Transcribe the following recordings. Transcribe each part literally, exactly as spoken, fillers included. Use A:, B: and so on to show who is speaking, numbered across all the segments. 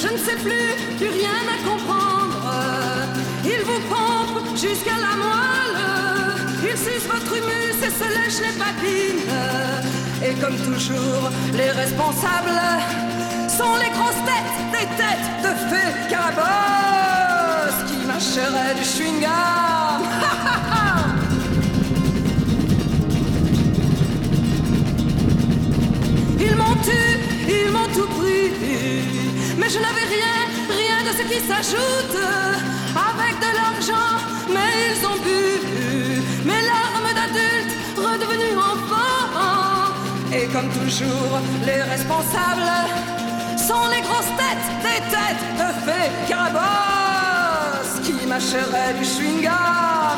A: je ne sais plus, plus rien à comprendre. Il vous pompe jusqu'à la moelle, il suce votre humus et se lèche les papilles. Et comme toujours, les responsables sont les grosses têtes, des têtes de fées carabosses qui mâcheraient du chewing-gum. Ils m'ont tué, ils m'ont tout pris, mais je n'avais rien, rien de ce qui s'ajoute. Avec de l'argent, mais ils ont bu mes larmes d'adulte redevenues enfants. Et comme toujours, les responsables sont les grosses têtes, des têtes de fées carabosses qui mâcheraient du chewing-gum.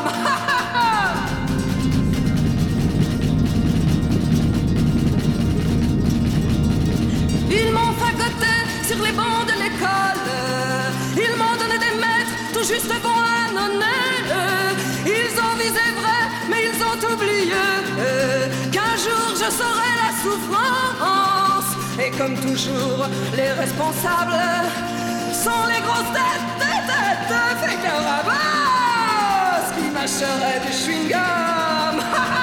A: Ils m'ont fagoté sur les bancs de l'école. Ils m'ont donné des maîtres tout juste bons à nonner. Ils ont visé vrai, mais ils ont oublié qu'un jour je saurai la souffrance. Et comme toujours, les responsables sont les grosses têtes, des têtes de fées carabosses qui mâcheraient du chewing-gum.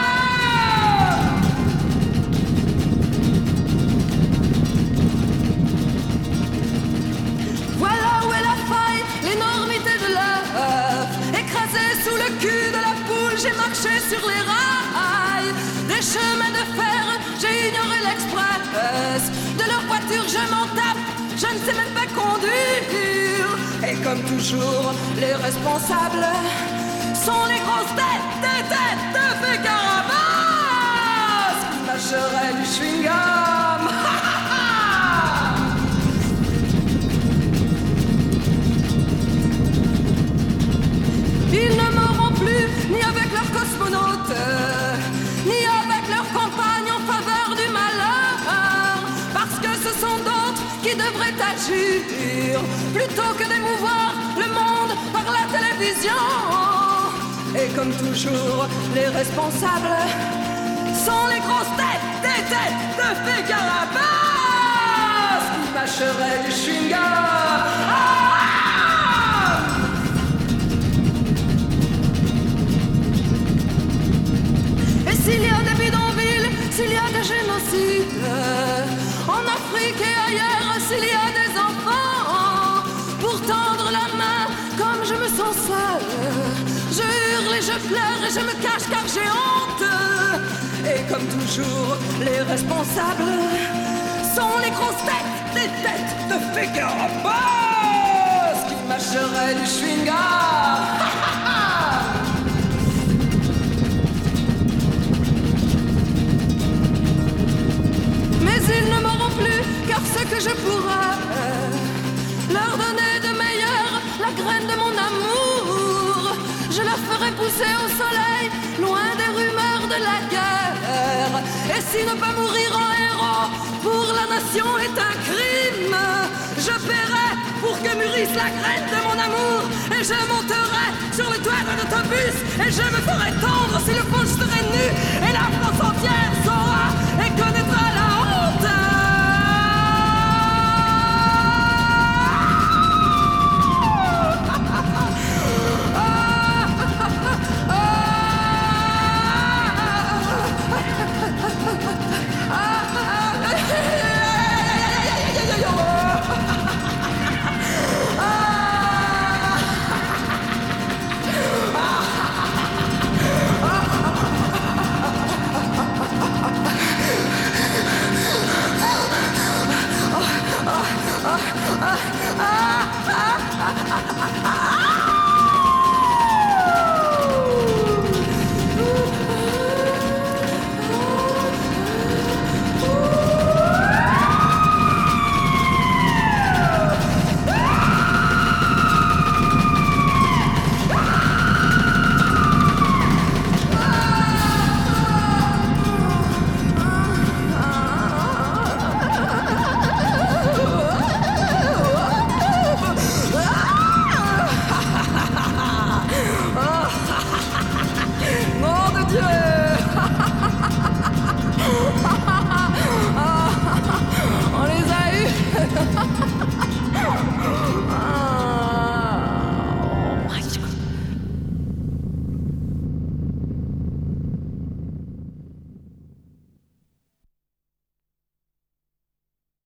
A: Voilà où est la faille, l'énormité de l'œuf. Écrasé sous le cul de la poule, j'ai marché sur les rails. Des chemins de fer, j'ai ignoré l'express. De leur voiture, je m'en tape, je ne sais même pas conduire. Et comme toujours, les responsables sont les grosses têtes, des têtes de fées carabosses qui mâcheraient du chewing-gum. Ils ne m'auront plus ni avec leurs cosmonautes, ni avec leurs campagnes en faveur du malheur, parce que ce sont d'autres qui devraient agir, plutôt que d'émouvoir le monde par la télévision. Et comme toujours, les responsables sont les grosses têtes, des têtes de fées carabosses qui mâcheraient du chewing-gum. Ah! S'il y a des bidonvilles, s'il y a des génocides, en Afrique et ailleurs, s'il y a des enfants, pour tendre la main comme je me sens seule, je hurle et je pleure et je me cache car j'ai honte. Et comme toujours, les responsables sont les grosses têtes, des têtes de fées carabosses qui mâcheraient du chewing-gum. Mais ils ne m'auront plus, car ce que je pourrais leur donner de meilleur, la graine de mon amour, je la ferai pousser au soleil, loin des rumeurs de la guerre. Et si ne pas mourir en héros pour la nation est un crime, je paierai pour que mûrisse la graine de mon amour, et je monterai sur le toit d'un autobus, et je me ferai tendre si le fond je serai nu, et la France entière saura et connaîtra